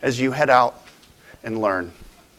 as you head out and learn?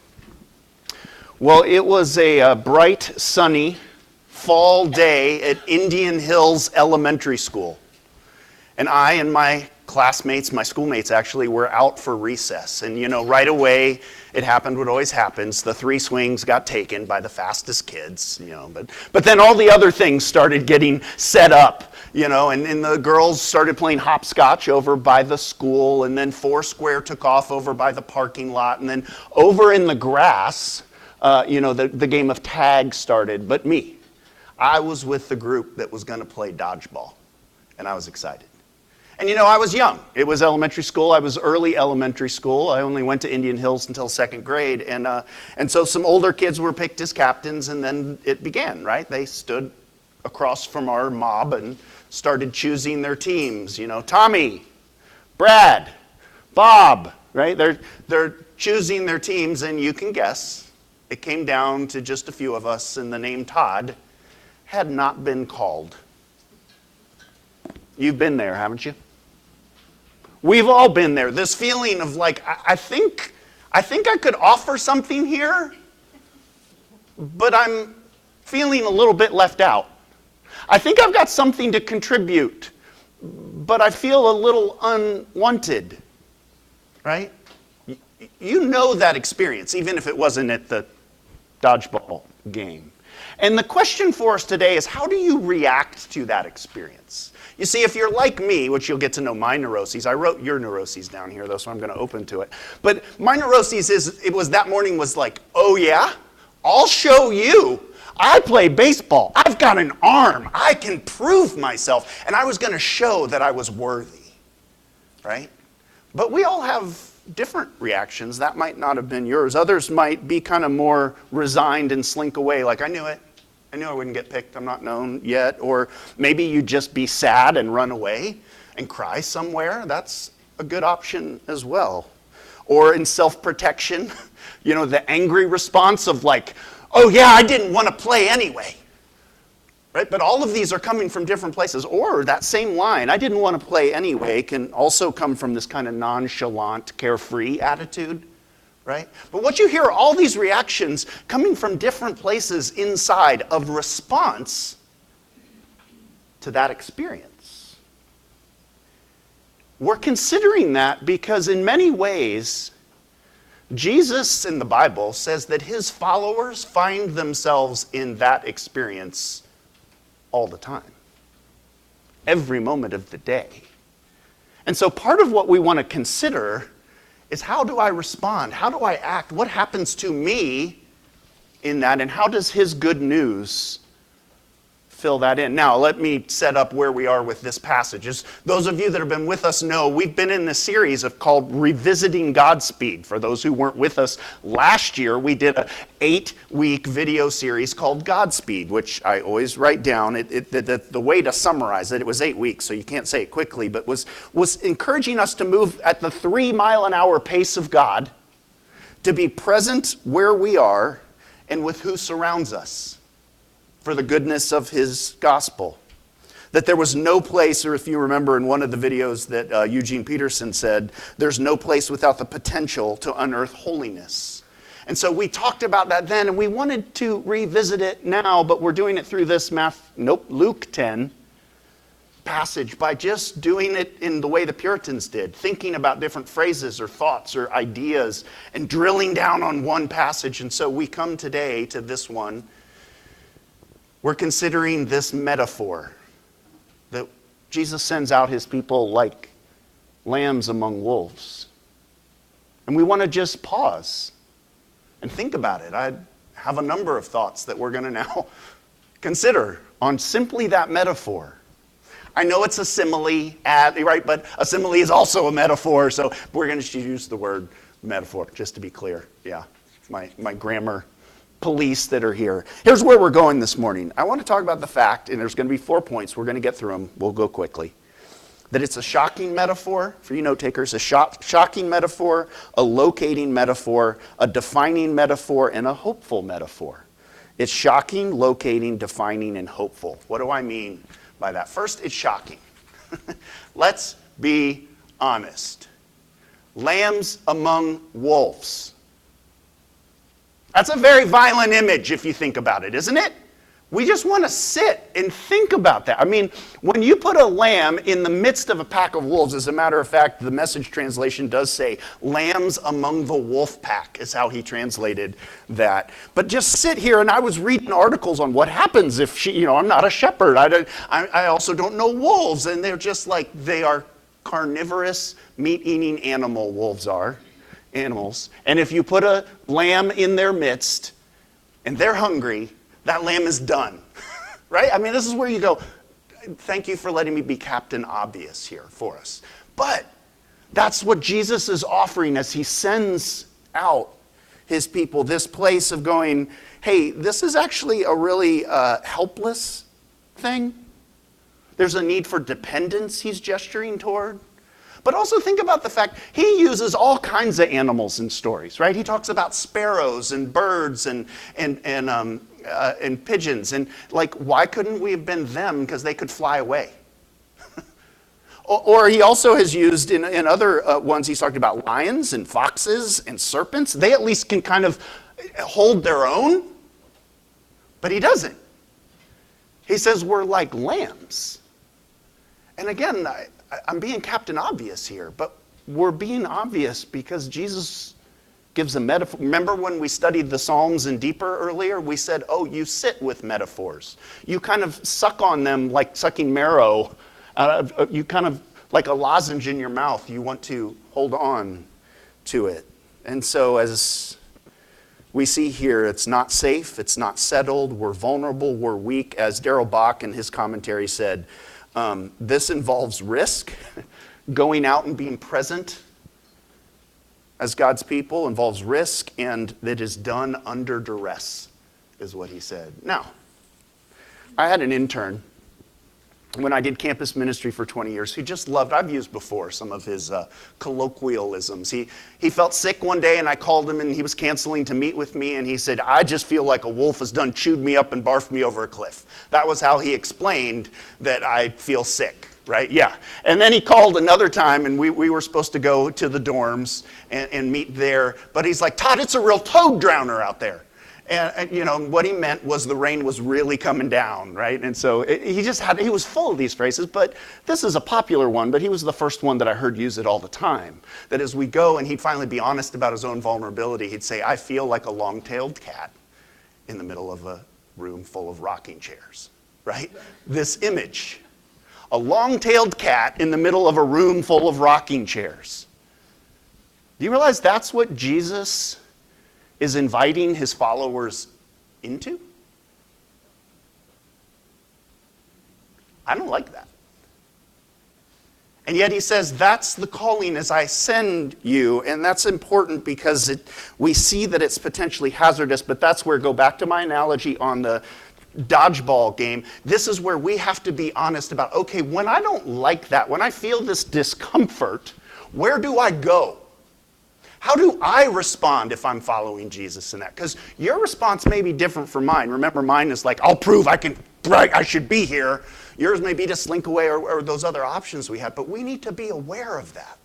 Well, it was a bright, sunny fall day at Indian Hills Elementary School. And I and my classmates, my schoolmates actually, were out for recess. And right away, it happened what always happens. The 3 swings got taken by the fastest kids, But then all the other things started getting set up, and the girls started playing hopscotch over by the school, and then 4 square took off over by the parking lot, and then over in the grass, the game of tag started. But me, I was with the group that was going to play dodgeball, and I was excited. And I was young. It was elementary school. I was early elementary school. I only went to Indian Hills until 2nd grade. And so some older kids were picked as captains, and then it began, right? They stood across from our mob and started choosing their teams. Tommy, Brad, Bob, right? They're choosing their teams, and you can guess. It came down to just a few of us, and the name Todd had not been called. You've been there, haven't you? We've all been there. This feeling of I think I could offer something here, but I'm feeling a little bit left out. I think I've got something to contribute, but I feel a little unwanted, right? You know that experience, even if it wasn't at the dodgeball game. And the question for us today is, how do you react to that experience? You see, if you're like me, which you'll get to know my neuroses, I wrote your neuroses down here, though, so I'm going to open to it. But my neuroses that morning was like, oh yeah? I'll show you. I play baseball. I've got an arm. I can prove myself. And I was going to show that I was worthy, right? But we all have different reactions. That might not have been yours. Others might be kind of more resigned and slink away, like, I knew it. I knew I wouldn't get picked. I'm not known yet. Or maybe you just be sad and run away and cry somewhere. That's a good option as well. Or in self-protection, the angry response of oh yeah, I didn't want to play anyway. Right? But all of these are coming from different places. Or that same line, I didn't want to play anyway, can also come from this kind of nonchalant, carefree attitude. Right? But what you hear are all these reactions coming from different places inside of response to that experience. We're considering that because in many ways, Jesus in the Bible says that his followers find themselves in that experience all the time, every moment of the day. And so part of what we want to consider is, how do I respond? How do I act? What happens to me in that? And how does his good news fill that in? Now, let me set up where we are with this passage. As those of you that have been with us know, we've been in this series called Revisiting Godspeed. For those who weren't with us last year, we did an 8-week video series called Godspeed, which I always write down. The way to summarize it, it was 8 weeks, so you can't say it quickly, but was encouraging us to move at the 3-mile-an-hour pace of God, to be present where we are and with who surrounds us, for the goodness of his gospel. That there was no place, or if you remember in one of the videos that Eugene Peterson said, there's no place without the potential to unearth holiness. And so we talked about that then, and we wanted to revisit it now, but we're doing it through this Luke 10 passage by just doing it in the way the Puritans did, thinking about different phrases or thoughts or ideas and drilling down on one passage. And so we come today to this one. We're considering this metaphor that Jesus sends out his people like lambs among wolves. And we want to just pause and think about it. I have a number of thoughts that we're going to now consider on simply that metaphor. I know it's a simile, right? But a simile is also a metaphor, so we're going to use the word metaphor, just to be clear. Yeah, my grammar police that are here. Here's where we're going this morning. I want to talk about the fact, and there's going to be 4 points. We're going to get through them. We'll go quickly. That it's a shocking metaphor, for you note takers, a shocking metaphor, a locating metaphor, a defining metaphor, and a hopeful metaphor. It's shocking, locating, defining, and hopeful. What do I mean by that? First, it's shocking. Let's be honest. Lambs among wolves. That's a very violent image if you think about it, isn't it? We just want to sit and think about that. I mean, when you put a lamb in the midst of a pack of wolves, as a matter of fact, the Message translation does say, lambs among the wolf pack is how he translated that. But just sit here, and I was reading articles on what happens if I'm not a shepherd. I also don't know wolves, and they're just like, they are carnivorous, meat-eating animal, wolves are. Animals. And if you put a lamb in their midst, and they're hungry, that lamb is done, right? I mean, this is where you go, thank you for letting me be Captain Obvious here for us. But that's what Jesus is offering as he sends out his people, this place of going, hey, this is actually a really helpless thing. There's a need for dependence he's gesturing toward. But also think about the fact he uses all kinds of animals in stories, right? He talks about sparrows and birds and pigeons. And like, why couldn't we have been them? Because they could fly away. Or he also has used in other ones, he's talked about lions and foxes and serpents. They at least can kind of hold their own. But he doesn't. He says we're like lambs. And again, I'm being Captain Obvious here, but we're being obvious because Jesus gives a metaphor. Remember when we studied the Psalms in deeper earlier? We said, oh, you sit with metaphors. You kind of suck on them like sucking marrow. You kind of, like a lozenge in your mouth, you want to hold on to it. And so as we see here, it's not safe, it's not settled, we're vulnerable, we're weak. As Darrell Bach in his commentary said, this involves risk. Going out and being present as God's people involves risk, and it is done under duress, is what he said. Now, I had an intern when I did campus ministry for 20 years who just loved, I've used before some of his colloquialisms. He felt sick one day, and I called him, and he was canceling to meet with me, and he said, I just feel like a wolf has done chewed me up and barfed me over a cliff. That was how he explained that I feel sick, right? Yeah. And then he called another time, and we were supposed to go to the dorms and meet there, but he's like, Todd, it's a real toad drowner out there. And what he meant was the rain was really coming down, right? And so he was full of these phrases, but this is a popular one, but he was the first one that I heard use it all the time. That as we go and he'd finally be honest about his own vulnerability, he'd say, I feel like a long-tailed cat in the middle of a room full of rocking chairs, right? This image, a long-tailed cat in the middle of a room full of rocking chairs. Do you realize that's what Jesus is inviting his followers into? I don't like that. And yet he says, that's the calling as I send you. And that's important because we see that it's potentially hazardous, but that's where, go back to my analogy on the dodgeball game, this is where we have to be honest about, okay, when I don't like that, when I feel this discomfort, where do I go? How do I respond if I'm following Jesus in that? Because your response may be different from mine. Remember, mine is like, I'll prove I should be here. Yours may be to slink away or those other options we have, but we need to be aware of that.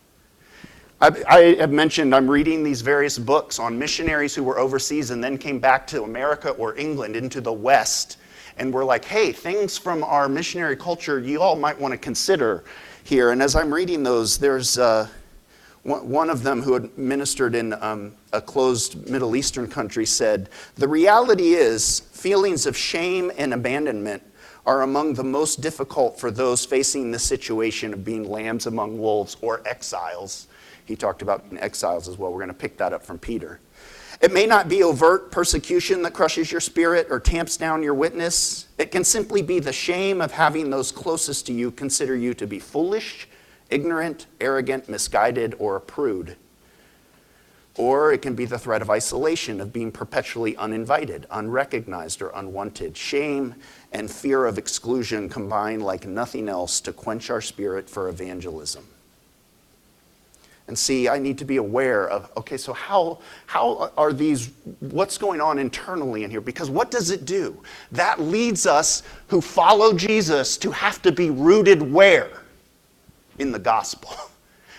I have mentioned I'm reading these various books on missionaries who were overseas and then came back to America or England into the West. And we're like, hey, things from our missionary culture you all might want to consider here. And as I'm reading those, there's one of them who had ministered in a closed Middle Eastern country said, the reality is feelings of shame and abandonment are among the most difficult for those facing the situation of being lambs among wolves or exiles. He talked about being exiles as well. We're going to pick that up from Peter. It may not be overt persecution that crushes your spirit or tamps down your witness. It can simply be the shame of having those closest to you consider you to be foolish, ignorant, arrogant, misguided, or a prude. Or it can be the threat of isolation, of being perpetually uninvited, unrecognized, or unwanted. Shame and fear of exclusion combine like nothing else to quench our spirit for evangelism. And see, I need to be aware of, okay, so how are these, what's going on internally in here? Because what does it do? That leads us who follow Jesus to have to be rooted where? In the gospel.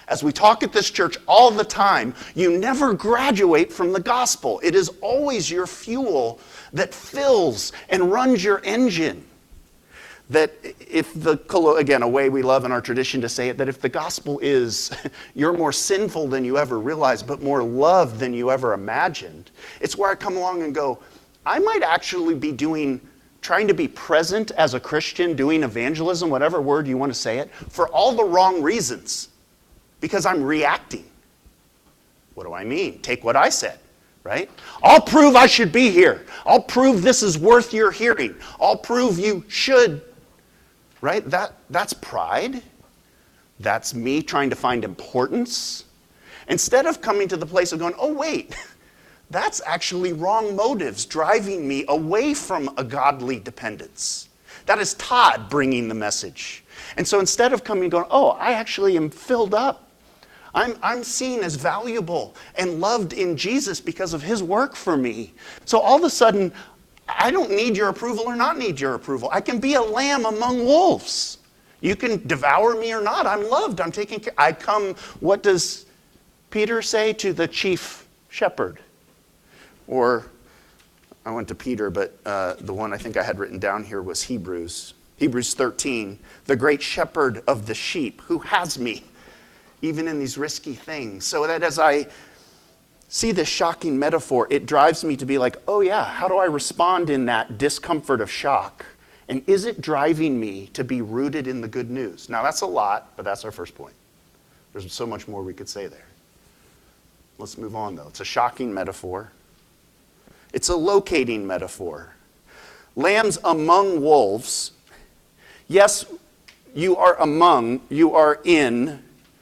As we talk at this church all the time, you never graduate from the gospel. It is always your fuel that fills and runs your engine. That if again, a way we love in our tradition to say it, that if the gospel is you're more sinful than you ever realized, but more loved than you ever imagined, it's where I come along and go, I might actually be trying to be present as a Christian, doing evangelism, whatever word you want to say it, for all the wrong reasons. Because I'm reacting. What do I mean? Take what I said, right? I'll prove I should be here. I'll prove this is worth your hearing. I'll prove you should. Right? That's pride. That's me trying to find importance. Instead of coming to the place of going, oh wait, that's actually wrong motives driving me away from a godly dependence. That is Todd bringing the message. And so instead of coming and going, oh, I actually am filled up. I'm seen as valuable and loved in Jesus because of his work for me. So all of a sudden, I don't need your approval or not need your approval. I can be a lamb among wolves. You can devour me or not. I'm loved. I'm taken care. I come, what does Peter say to the chief shepherd? Or, I went to Peter, but the one I think I had written down here was Hebrews. Hebrews 13, the great shepherd of the sheep who has me, even in these risky things. So that as I see this shocking metaphor, it drives me to be like, oh yeah, how do I respond in that discomfort of shock? And is it driving me to be rooted in the good news? Now that's a lot, but that's our first point. There's so much more we could say there. Let's move on though. It's a shocking metaphor. It's a locating metaphor. Lambs among wolves. Yes, you are in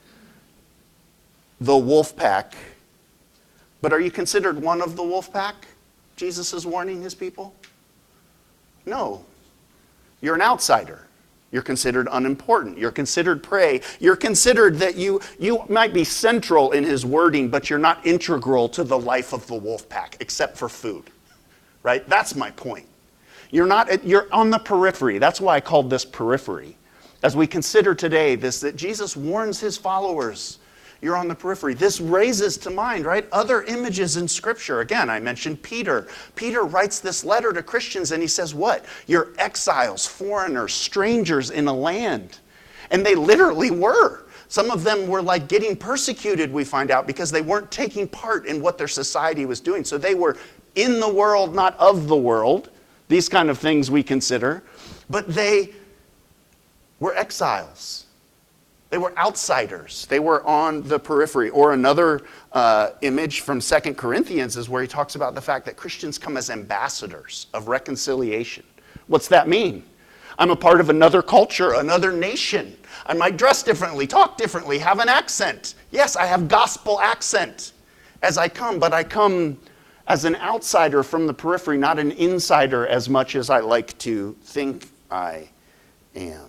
the wolf pack, but are you considered one of the wolf pack? Jesus is warning his people? No. You're an outsider. You're considered unimportant. You're considered prey. You're considered that you might be central in his wording, but you're not integral to the life of the wolf pack, except for food. Right? That's my point. You're on the periphery. That's why I called this periphery. As we consider today that Jesus warns his followers, you're on the periphery. This raises to mind, right, other images in Scripture. Again, I mentioned Peter. Peter writes this letter to Christians and he says what? You're exiles, foreigners, strangers in a land. And they literally were. Some of them were like getting persecuted, we find out, because they weren't taking part in what their society was doing. So they were in the world, not of the world. These kind of things we consider. But they were exiles. They were outsiders. They were on the periphery. Or another image from 2 Corinthians is where he talks about the fact that Christians come as ambassadors of reconciliation. What's that mean? I'm a part of another culture, another nation. I might dress differently, talk differently, have an accent. Yes, I have gospel accent as I come, but I come as an outsider from the periphery, not an insider as much as I like to think I am.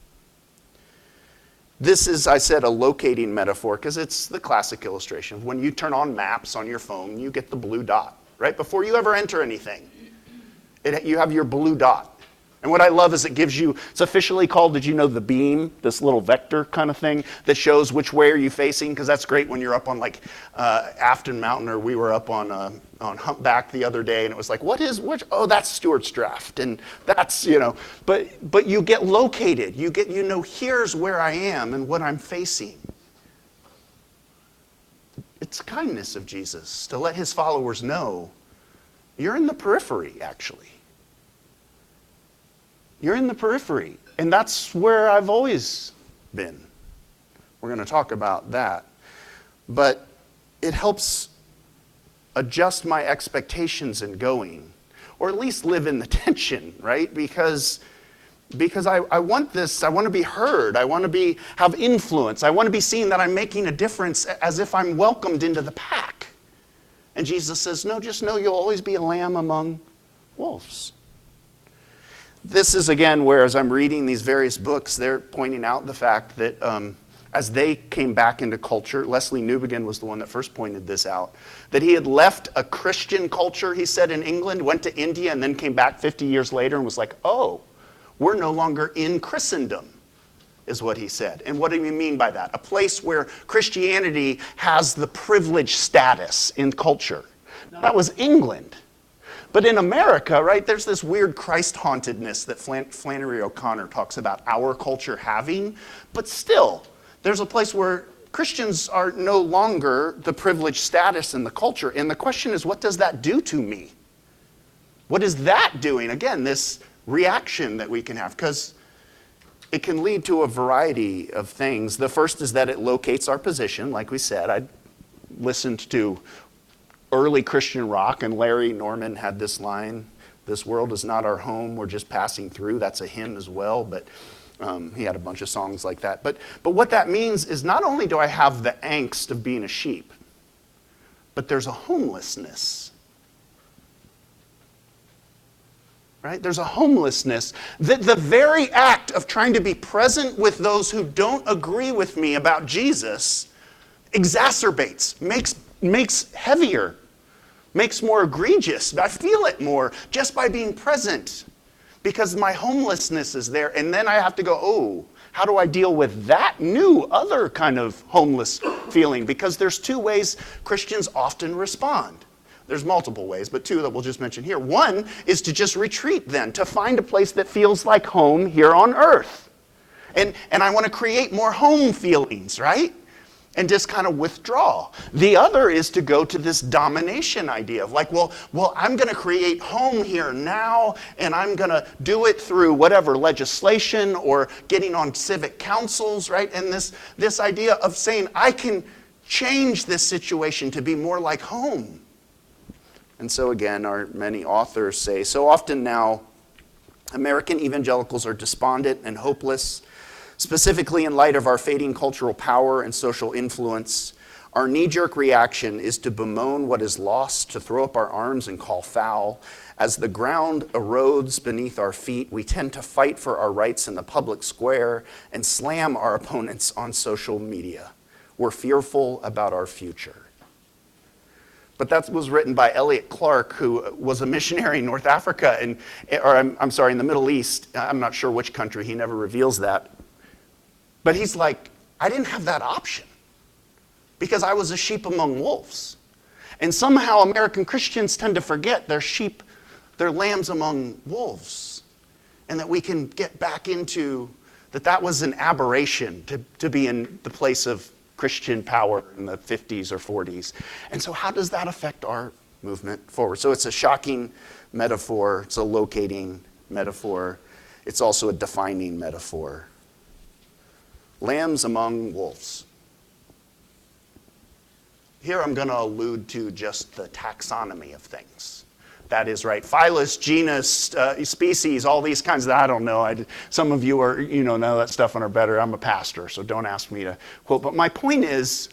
This is, I said, a locating metaphor because it's the classic illustration. When you turn on maps on your phone, you get the blue dot, right? Before you ever enter anything, you have your blue dot. And what I love is it's officially called, did you know, the beam, this little vector kind of thing that shows which way are you facing, because that's great when you're up on like Afton Mountain, or we were up on Humpback the other day, and it was like, oh, that's Stewart's Draft, and that's, but you get located, here's where I am and what I'm facing. It's kindness of Jesus to let his followers know you're in the periphery, actually. You're in the periphery, and that's where I've always been. We're going to talk about that. But it helps adjust my expectations in going, or at least live in the tension, right? Because I want this, I want to be heard, I want to have influence, I want to be seen that I'm making a difference as if I'm welcomed into the pack. And Jesus says, no, just know you'll always be a lamb among wolves. This is, again, where as I'm reading these various books, they're pointing out the fact that as they came back into culture, Leslie Newbegin was the one that first pointed this out, that he had left a Christian culture, he said, in England, went to India, and then came back 50 years later and was like, oh, we're no longer in Christendom. is what he said. And what do you mean by that? A place where Christianity has the privileged status in culture. Now, that was England. But in America, right, there's this weird Christ-hauntedness that Flannery O'Connor talks about our culture having. But still, there's a place where Christians are no longer the privileged status in the culture. And the question is, what does that do to me? What is that doing? Again, this reaction that we can have, because it can lead to a variety of things. The first is that it locates our position. Like we said, I listened to early Christian rock, and Larry Norman had this line, "This world is not our home, we're just passing through." That's a hymn as well, but he had a bunch of songs like that. But what that means is not only do I have the angst of being a sheep, but there's a homelessness. Right? There's a homelessness that the very act of trying to be present with those who don't agree with me about Jesus exacerbates, makes heavier, makes more egregious. I feel it more just by being present because my homelessness is there. And then I have to go, oh, how do I deal with that new other kind of homeless feeling? Because there's two ways Christians often respond. There's multiple ways, but two that we'll just mention here. One is to just retreat then, to find a place that feels like home here on earth. And I want to create more home feelings, right? And just kind of withdraw. The other is to go to this domination idea of like, well, I'm going to create home here now, and I'm going to do it through whatever legislation or getting on civic councils, right? And this idea of saying, I can change this situation to be more like home. And so again, our many authors say, so often now, American evangelicals are despondent and hopeless, specifically in light of our fading cultural power and social influence. Our knee-jerk reaction is to bemoan what is lost, to throw up our arms and call foul. As the ground erodes beneath our feet, we tend to fight for our rights in the public square and slam our opponents on social media. We're fearful about our future. But that was written by Elliot Clark, who was a missionary in North Africa, in the Middle East. I'm not sure which country, he never reveals that. But he's like, I didn't have that option because I was a sheep among wolves. And somehow American Christians tend to forget they're sheep, they're lambs among wolves. And that we can get back into, that was an aberration to be in the place of Christian power in the 50s or 40s. And so how does that affect our movement forward? So it's a shocking metaphor. It's a locating metaphor. It's also a defining metaphor. Lambs among wolves. Here I'm going to allude to just the taxonomy of things. That is right. Phylus, genus, species, all these kinds of, I don't know. Some of you are, know that stuff and are better. I'm a pastor, so don't ask me to quote. But my point is,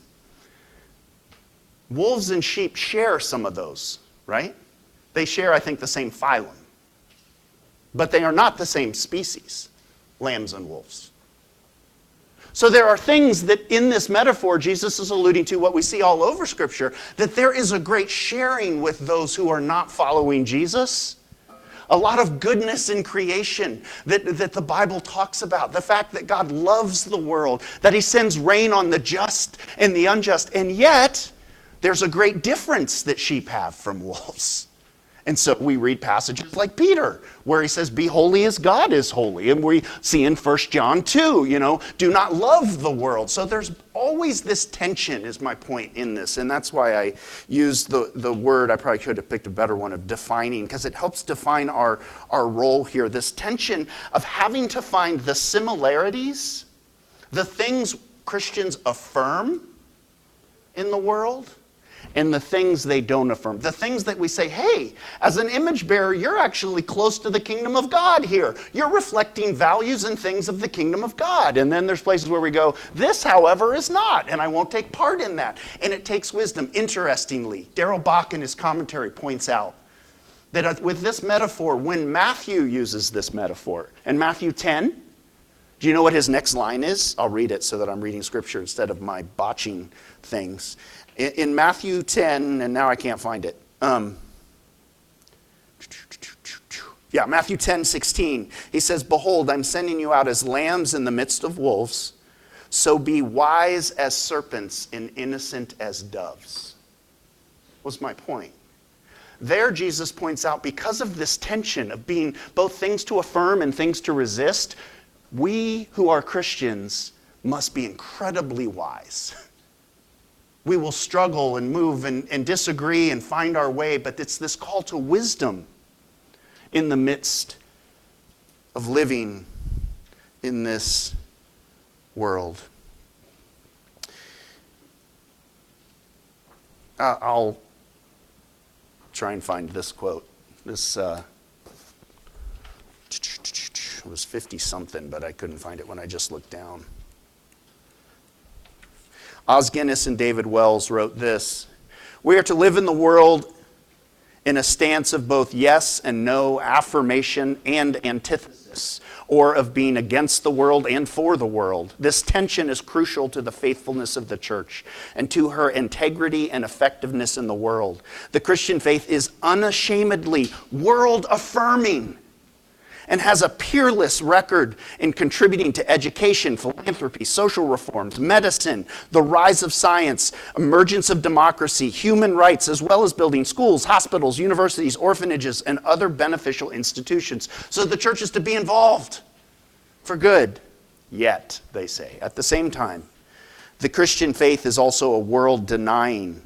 wolves and sheep share some of those, right? They share, I think, the same phylum. But they are not the same species, lambs and wolves. So there are things that in this metaphor, Jesus is alluding to what we see all over Scripture, that there is a great sharing with those who are not following Jesus. A lot of goodness in creation that the Bible talks about. The fact that God loves the world, that he sends rain on the just and the unjust. And yet, there's a great difference that sheep have from wolves. And so we read passages like Peter, where he says, be holy as God is holy. And we see in 1 John 2, do not love the world. So there's always this tension, is my point in this. And that's why I used the word, I probably could have picked a better one, of defining, because it helps define our role here. This tension of having to find the similarities, the things Christians affirm in the world, and the things they don't affirm. The things that we say, hey, as an image bearer, you're actually close to the kingdom of God here. You're reflecting values and things of the kingdom of God. And then there's places where we go, this, however, is not, and I won't take part in that. And it takes wisdom. Interestingly, Darrell Bach in his commentary points out that with this metaphor, when Matthew uses this metaphor, in Matthew 10, do you know what his next line is? I'll read it so that I'm reading scripture instead of my botching things. In Matthew 10, and now I can't find it. Yeah, Matthew 10:16. He says, "Behold, I'm sending you out as lambs in the midst of wolves. So be wise as serpents and innocent as doves." What's my point? There, Jesus points out, because of this tension of being both things to affirm and things to resist, we who are Christians must be incredibly wise. We will struggle and move and disagree and find our way, but it's this call to wisdom in the midst of living in this world. I'll try and find this quote. This was 50-something, but I couldn't find it when I just looked down. Os Guinness and David Wells wrote this: "We are to live in the world in a stance of both yes and no, affirmation and antithesis, or of being against the world and for the world. This tension is crucial to the faithfulness of the church and to her integrity and effectiveness in the world. The Christian faith is unashamedly world-affirming and has a peerless record in contributing to education, philanthropy, social reforms, medicine, the rise of science, emergence of democracy, human rights, as well as building schools, hospitals, universities, orphanages, and other beneficial institutions." So the church is to be involved for good. Yet, they say, at the same time, the Christian faith is also world-denying,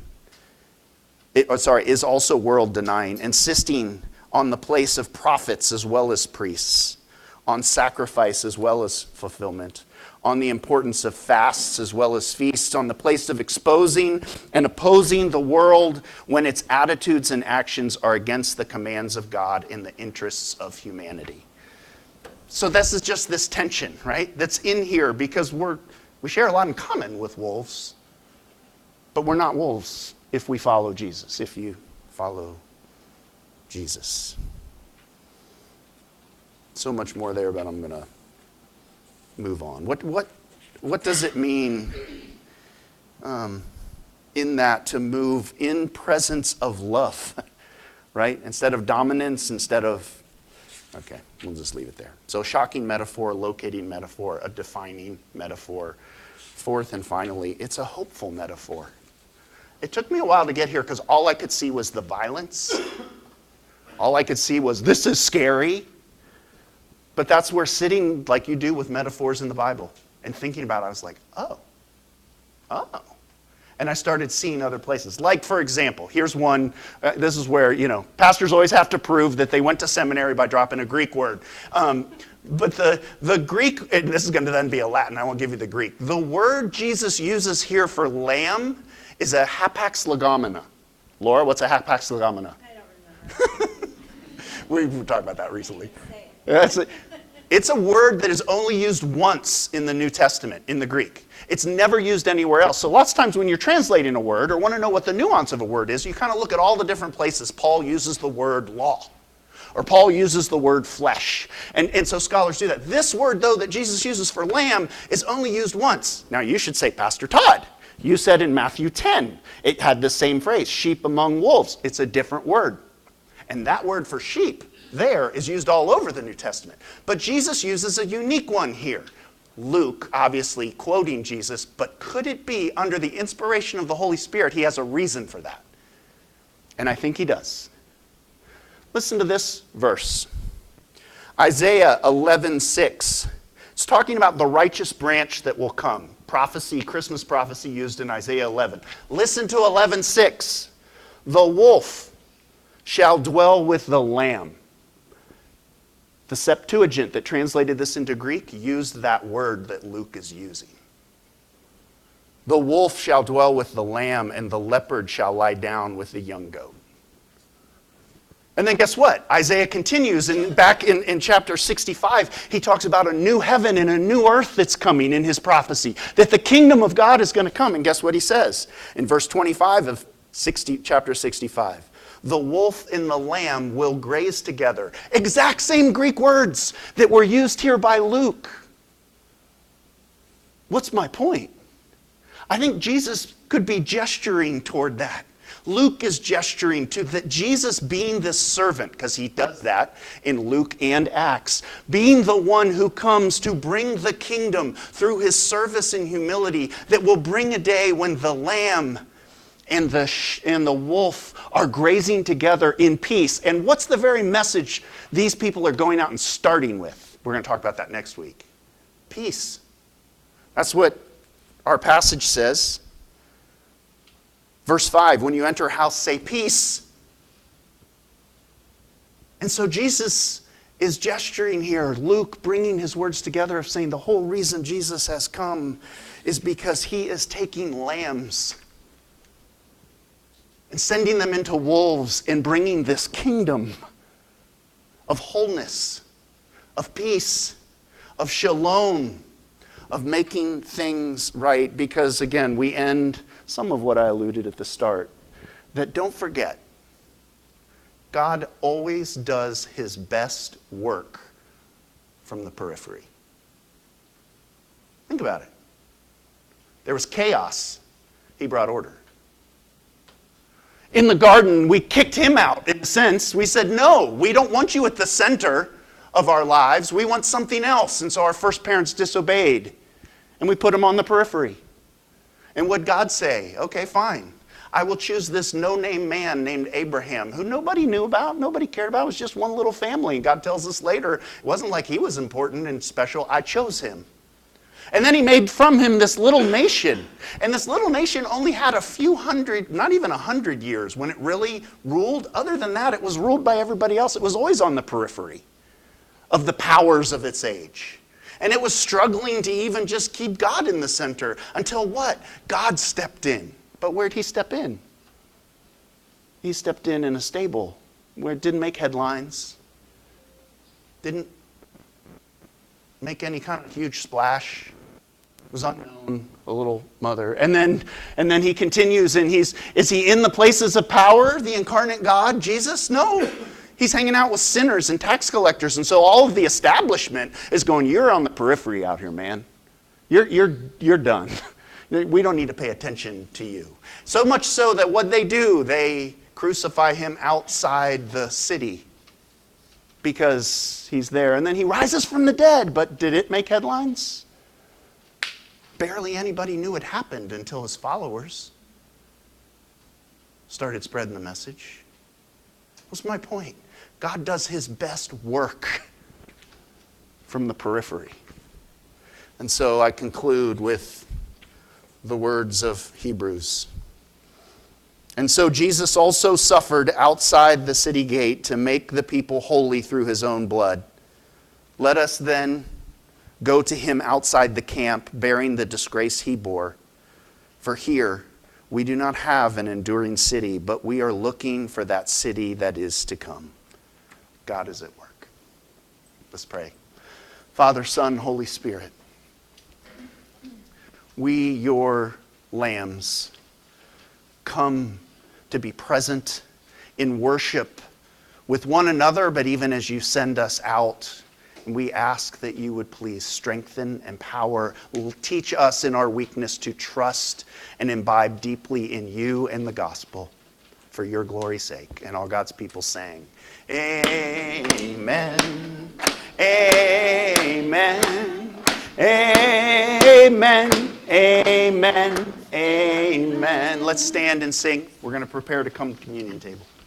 insisting on the place of prophets as well as priests, on sacrifice as well as fulfillment, on the importance of fasts as well as feasts, on the place of exposing and opposing the world when its attitudes and actions are against the commands of God in the interests of humanity. So this is just this tension, right, that's in here, because we share a lot in common with wolves, but we're not wolves if we follow Jesus, if you follow Jesus. So much more there, but I'm going to move on. What does it mean in that to move in presence of love, right? Instead of dominance, okay, we'll just leave it there. So a shocking metaphor, a locating metaphor, a defining metaphor. Fourth and finally, it's a hopeful metaphor. It took me a while to get here because all I could see was the violence. All I could see was, this is scary. But that's where sitting like you do with metaphors in the Bible and thinking about it, I was like, oh. And I started seeing other places. Like, for example, here's one. This is where, pastors always have to prove that they went to seminary by dropping a Greek word. But the Greek, and this is going to then be a Latin, I won't give you the Greek. The word Jesus uses here for lamb is a hapax legomena. Laura, what's a hapax legomena? I don't remember. We talked about that recently. It's a word that is only used once in the New Testament, in the Greek. It's never used anywhere else. So lots of times when you're translating a word or want to know what the nuance of a word is, you kind of look at all the different places Paul uses the word law, or Paul uses the word flesh. And so scholars do that. This word, though, that Jesus uses for lamb is only used once. Now you should say, Pastor Todd, you said in Matthew 10, it had the same phrase, sheep among wolves. It's a different word. And that word for sheep there is used all over the New Testament. But Jesus uses a unique one here. Luke, obviously quoting Jesus, but could it be under the inspiration of the Holy Spirit, he has a reason for that? And I think he does. Listen to this verse. Isaiah 11:6. It's talking about the righteous branch that will come. Prophecy, Christmas prophecy used in Isaiah 11. Listen to 11:6. The wolf shall dwell with the lamb. The Septuagint that translated this into Greek used that word that Luke is using. The wolf shall dwell with the lamb, and the leopard shall lie down with the young goat. And then guess what? Isaiah continues, and back in chapter 65, he talks about a new heaven and a new earth that's coming in his prophecy, that the kingdom of God is going to come. And guess what he says? In verse 25 of chapter 65. The wolf and the lamb will graze together. Exact same Greek words that were used here by Luke. What's my point? I think Jesus could be gesturing toward that. Luke is gesturing to that Jesus being this servant, because he does that in Luke and Acts, being the one who comes to bring the kingdom through his service and humility that will bring a day when the lamb and the wolf are grazing together in peace. And what's the very message these people are going out and starting with? We're going to talk about that next week. Peace. That's what our passage says. Verse 5, when you enter a house, say peace. And so Jesus is gesturing here, Luke bringing his words together of saying the whole reason Jesus has come is because he is taking lambs and sending them into wolves and bringing this kingdom of wholeness, of peace, of shalom, of making things right. Because again, we end some of what I alluded at the start, that don't forget, God always does his best work from the periphery. Think about it. There was chaos. He brought order. In the garden, we kicked him out, in a sense. We said, no, we don't want you at the center of our lives. We want something else. And so our first parents disobeyed. And we put him on the periphery. And what'd God say? Okay, fine. I will choose this no-name man named Abraham, who nobody knew about, nobody cared about. It was just one little family. And God tells us later, it wasn't like he was important and special. I chose him. And then he made from him this little nation. And this little nation only had a few hundred, not even 100 years when it really ruled. Other than that, it was ruled by everybody else. It was always on the periphery of the powers of its age. And it was struggling to even just keep God in the center until what? God stepped in. But where'd he step in? He stepped in a stable where it didn't make headlines, didn't make any kind of huge splash. It was unknown, a little mother. And then he continues, and is he in the places of power, the incarnate God, Jesus? No. He's hanging out with sinners and tax collectors, and so all of the establishment is going, you're on the periphery out here, man. You're done. We don't need to pay attention to you. So much so that what they do, they crucify him outside the city because he's there. And then he rises from the dead, but did it make headlines? Barely anybody knew it happened until his followers started spreading the message. What's my point? God does his best work from the periphery. And so I conclude with the words of Hebrews. And so Jesus also suffered outside the city gate to make the people holy through his own blood. Let us then go to him outside the camp, bearing the disgrace he bore. For here we do not have an enduring city, but we are looking for that city that is to come. God is at work. Let's pray. Father, Son, Holy Spirit, we, your lambs, come to be present in worship with one another, but even as you send us out. And we ask that you would please strengthen, empower, teach us in our weakness to trust and imbibe deeply in you and the gospel for your glory's sake. And all God's people sang, Amen, Amen, Amen, Amen, Amen. Let's stand and sing. We're going to prepare to come to the communion table.